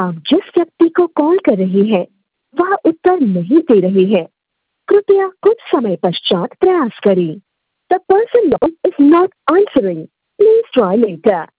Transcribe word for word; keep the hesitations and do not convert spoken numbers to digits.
आप जिस व्यक्ति को कॉल कर रहे हैं वह उत्तर नहीं दे रहे हैं। कृपया कुछ समय पश्चात प्रयास करें। The person is not answering. Please try letter.